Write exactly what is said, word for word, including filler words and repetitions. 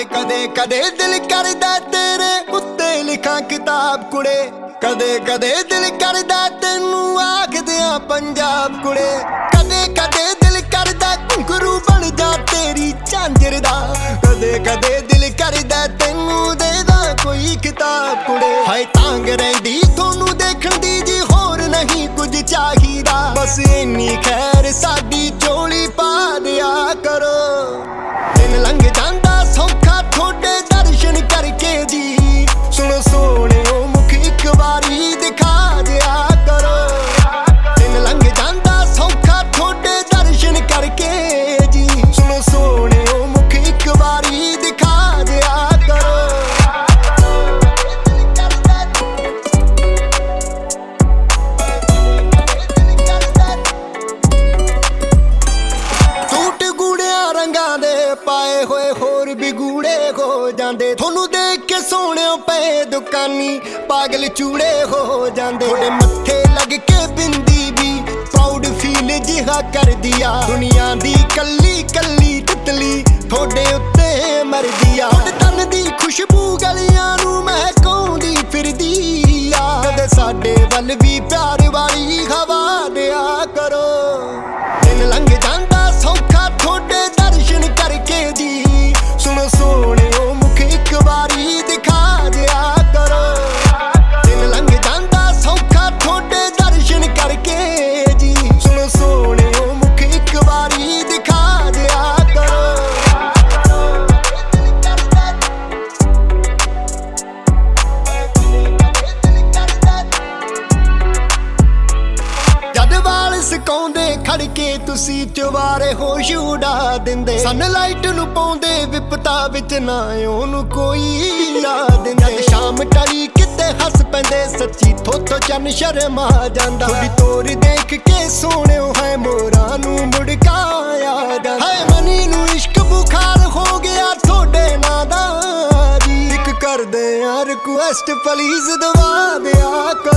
ਕਦੇ ਕਦੇ ਕਦੇ ਦਿਲ ਕਰਦਾ ਤੇਰੇ ਉੱਤੇ ਲਿਖਾਂ ਕਿਤਾਬ ਕੁੜੇ, ਕਦੇ ਕਦੇ ਦਿਲ ਕਰਦਾ ਤੈਨੂੰ ਆਖਦਿਆਂ ਪੰਜਾਬ ਕੁੜੇ। ਕਦੇ ਕਦੇ ਦਿਲ ਕਰਦਾ ਘੁੰਗਰੂ ਬਣ ਜਾ ਤੇਰੀ ਝਾਂਜਰ ਦਾ, ਕਦੇ ਕਦੇ ਦਿਲ ਕਰਦਾ ਤੈਨੂੰ ਦੇ ਦਾਂ ਕੋਈ ਕਿਤਾਬ ਕੁੜੇ। ਹਾਏ ਤਾਂਗ ਰਹਿੰਦੀ ਤੁਹਾਨੂੰ ਦੇਖਣ ਦੀ ਜੀ, ਹੋਰ ਨਹੀਂ ਕੁਝ ਚਾਹੀਦਾ, ਬਸ ਇੰਨੀ ਖੈਰ ਸਾਡੀ ਝੋਲੀ ਪਾ ਦਿਆ ਕਰੋ। ਦਿਨ ਲੰਘ ਜਾਂਦਾ ਸੌਖਾ ਤੁਹਾਡੇ ਦਰਸ਼ਨ ਕਰਕੇ ਜੀ, ਸੁਣੋ ਸੋਹਣਿਓ ਮੁਖ ਇੱਕ ਵਾਰੀ ਦਿਖਾ ਦਿਆ ਕਰੋ। ਦਿਨ ਲੰਘ ਜਾਂਦਾ ਸੌਖਾ ਤੁਹਾਡੇ ਦਰਸ਼ਨ ਕਰਕੇ ਜੀ, ਸੁਣੋ ਸੋਹਣਿਓ ਮੁਖ ਇੱਕ ਵਾਰੀ ਦਿਖਾ ਦਿਆ ਕਰੋ। ਸੂਟ ਗੂੜਿਆਂ ਰੰਗਾਂ ਦੇ ਪਾਏ ਹੋਏ ਹੋਰ ਵੀ ਗੂੜੇ ਹੋ ਜਾਂਦੇ, ਤੁਹਾਨੂੰ ਦੇਖ ਕੇ ਸੋਹਣਿਓ ਪਏ ਦੁਕਾਨੀ ਪਾਗਲ ਚੂੜੇ ਹੋ ਜਾਂਦੇ। ਤੁਹਾਡੇ ਮੱਥੇ ਲੱਗ ਕੇ ਬਿੰਦੀ ਵੀ ਪ੍ਰਾਊਡ ਫੀਲ ਜਿਹਾ ਕਰਦੀ ਆ, ਦੁਨੀਆ ਦੀ ਕੱਲੀ ਕੱਲੀ ਤਿਤਲੀ ਤੁਹਾਡੇ ਉੱਤੇ ਮਰਦੀ ਆ। ਤੁਹਾਡੇ ਤਨ ਦੀ ਖੁਸ਼ਬੂ ਗਲੀਆਂ ਨੂੰ ਮਹਿਕਾਉਂਦੀ ਫਿਰਦੀ ਆ, ਕਦੇ ਸਾਡੇ ਵੱਲ ਵੀ ਪਿਆਰ ਵਾਲੀ ਹਵਾ ਦਿਆ ਕਰੋ। ਦਿਨ ਲੰਘ ਜਾਂਦਾ ਸੌਖਾ ਤੁਹਾਡੇ ਦਰਸ਼ਨ ਕਰਕੇ ਜੀ, ਸੁਣੋ ਸੋਹਣਿਓ ਮੁਖ ਇੱਕ ਵਾਰੀ ਦਿਖਾ ਦਿਆ ਕਰੋ। ਦਿਨ ਲੰਘ ਜਾਂਦਾ ਸੌਖਾ ਤੁਹਾਡੇ ਦਰਸ਼ਨ ਕਰਕੇ ਜੀ, ਸੁਣੋ ਸੋਹਣਿਓ ਮੁਖ ਇੱਕ ਵਾਰੀ ਦਿਖਾ ਦਿਆ ਕਰੋ। ਜਦ ਵਾਲ ਸੁਕਾਉਂਦੇ ਖੜ ਕੇ ਤੁਸੀਂ ਚਵਾਰੇ ਹੋਸ਼ ਉਡਾ ਦਿੰਦੇ, ਸਨਲਾਈਟ ਨੂੰ ਪਾਉਂਦੇ ਵਿਪਤਾ ਵਿੱਚ ਨਾ ਉਹਨੂੰ ਕੋਈ ਯਾਦ ਦਿੰਦੇ। ਜਦ ਸ਼ਾਮ ਟਲੀ ਕਿਤੇ ਹੱਸ ਪੈਂਦੇ ਸੱਚੀ ਥੋਥੋਂ ਚੰਨ ਸ਼ਰਮਾ ਜਾਂਦਾ, ਤੁਹਾਡੀ ਤੋਰ ਦੇਖ ਕੇ ਸੋਹਣਿਓ ਹੈ ਮੋਰਾਂ ਨੂੰ ਮੁੜਕਾ ਆ ਜਾਂਦਾ। ਹਾਏ ਮਨੀ ਨੂੰ ਇਸ਼ਕ ਬੁਖਾਰ ਹੋ ਗਿਆ ਤੁਹਾਡੇ ਨਾਂ ਦਾ ਜੀ, ਇੱਕ ਕਰਦੇ ਆ ਰਿਕੁਐਸਟ ਪਲੀਜ਼ ਦਵਾ ਦਿਆ ਕਰੋ।